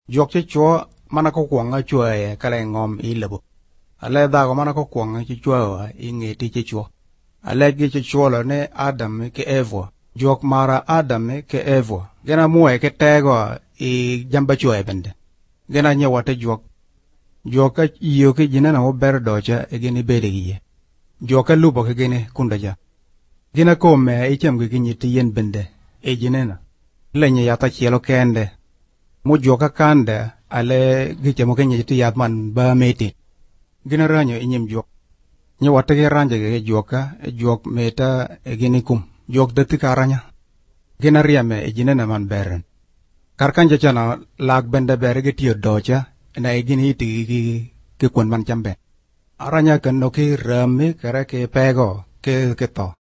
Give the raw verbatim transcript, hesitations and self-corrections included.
Jok che chua mana ko kwanga chua e kale ngom I lebu. Ale da ko mana ko kwanga che chua I ngeti che chua. Ale gi che chua lo ne Adam ke Eva. Jok mara Adam ke Eva. Gena muwe ke tego I jamba chua e bende. Gena nye wate jok. Joka iyo ke jina na ober docha e geni bede giye. Joka lupo ke geni kundaja. Gina kome e chem ke ginyi ti yen bende e jinena. Lenye yata chielo kende. Mu joka kande ale giche mo kenye ti yatman ba meti. Gina ranyo inyim jok. Nye wate ke ranje ke joka e jok meta e geni kum. Jok dati karanya. Gina riame e jinena man beren. Karkanja chana lag bende bere ke tiyo docha. Na igini iti ki ki kwan man chambe. Aranya kan no ki rame kara ke pego ke ke to.